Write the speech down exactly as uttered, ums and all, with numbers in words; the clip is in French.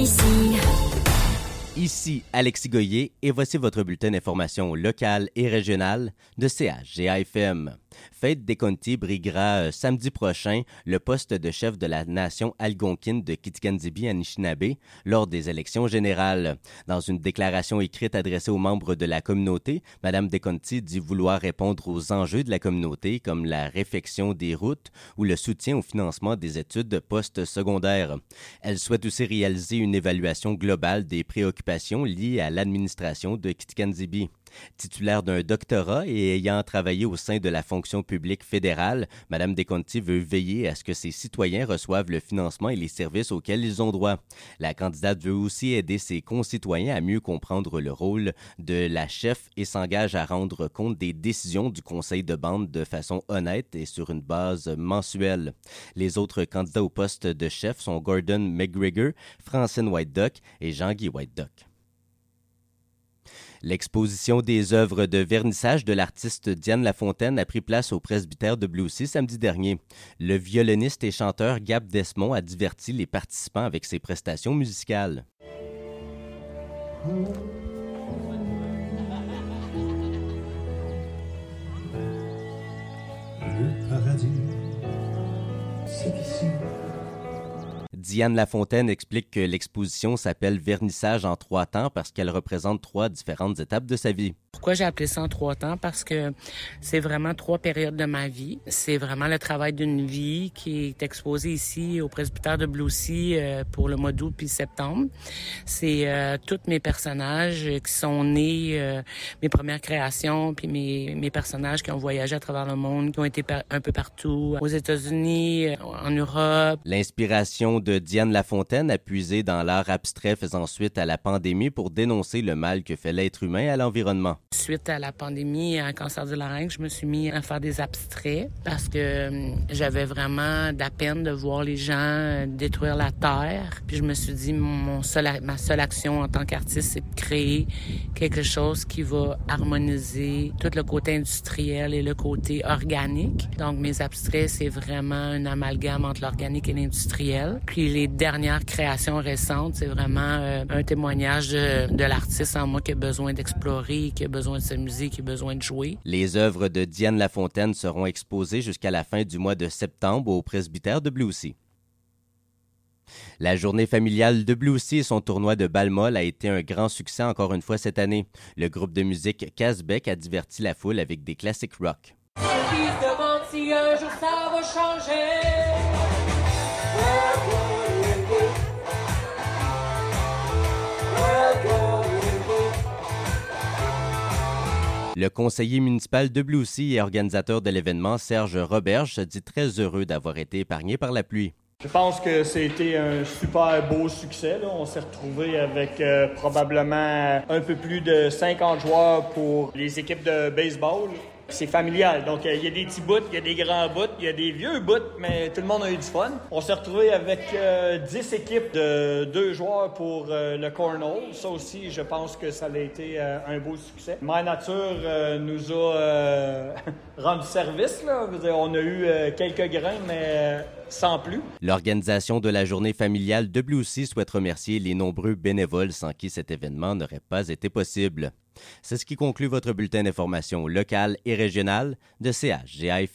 ici. Ici Alexis Goyer et voici votre bulletin d'information locale et régionale de C H G A F M. Faith Deconti briguera euh, samedi prochain le poste de chef de la nation algonquine de Kitikandjibi-Anishinaabe lors des élections générales. Dans une déclaration écrite adressée aux membres de la communauté, Mme Deconti dit vouloir répondre aux enjeux de la communauté comme la réfection des routes ou le soutien au financement des études post-secondaires. Elle souhaite aussi réaliser une évaluation globale des préoccupations liées à l'administration de Kitikandjibi. Titulaire d'un doctorat et ayant travaillé au sein de la fonction publique fédérale, Mme Deconti veut veiller à ce que ses citoyens reçoivent le financement et les services auxquels ils ont droit. La candidate veut aussi aider ses concitoyens à mieux comprendre le rôle de la chef et s'engage à rendre compte des décisions du conseil de bande de façon honnête et sur une base mensuelle. Les autres candidats au poste de chef sont Gordon McGregor, Francine White-Duck et Jean-Guy White-Duck. L'exposition des œuvres de vernissage de l'artiste Diane Lafontaine a pris place au presbytère de Bleucy samedi dernier. Le violoniste et chanteur Gab Desmond a diverti les participants avec ses prestations musicales. Le paradis, c'est ici. Diane Lafontaine explique que l'exposition s'appelle « Vernissage en trois temps » parce qu'elle représente trois différentes étapes de sa vie. Pourquoi j'ai appelé ça en trois temps? Parce que c'est vraiment trois périodes de ma vie. C'est vraiment le travail d'une vie qui est exposé ici au presbytère de Bleucy euh, pour le mois d'août puis septembre. C'est euh, tous mes personnages qui sont nés, euh, mes premières créations, puis mes, mes personnages qui ont voyagé à travers le monde, qui ont été par, un peu partout, aux États-Unis, en Europe. L'inspiration de Diane Lafontaine a puisé dans l'art abstrait faisant suite à la pandémie pour dénoncer le mal que fait l'être humain à l'environnement. Suite à la pandémie et à un cancer du larynx, je me suis mis à faire des abstraits parce que euh, j'avais vraiment de la peine de voir les gens euh, détruire la terre. Puis je me suis dit, mon seul, ma seule action en tant qu'artiste, c'est de créer quelque chose qui va harmoniser tout le côté industriel et le côté organique. Donc mes abstraits, c'est vraiment un amalgame entre l'organique et l'industriel. Puis les dernières créations récentes, c'est vraiment euh, un témoignage de, de l'artiste en moi qui a besoin d'explorer, qui a besoin de s'amuser, qui a besoin de jouer. Les œuvres de Diane Lafontaine seront exposées jusqu'à la fin du mois de septembre au presbytère de Bleucy. La journée familiale de Bleucy et son tournoi de balle-molle a été un grand succès encore une fois cette année. Le groupe de musique Casbec a diverti la foule avec des classiques rock. Ceux qui se demandent si un jour ça va changer. Le conseiller municipal de Bleucy et organisateur de l'événement, Serge Roberge, se dit très heureux d'avoir été épargné par la pluie. Je pense que c'était un super beau succès, là. On s'est retrouvé avec euh, probablement un peu plus de cinquante joueurs pour les équipes de baseball. C'est familial, donc il euh, y a des petits bouts, il y a des grands bouts, il y a des vieux bouts, mais tout le monde a eu du fun. On s'est retrouvé avec euh, dix équipes de deux joueurs pour euh, le cornhole. Ça aussi, je pense que ça a été euh, un beau succès. Mère Nature euh, nous a euh, rendu service, là. On a eu euh, quelques grains, mais euh, sans plus. L'organisation de la journée familiale de Bleucy souhaite remercier les nombreux bénévoles sans qui cet événement n'aurait pas été possible. C'est ce qui conclut votre bulletin d'information locale et régionale de C H G A F M.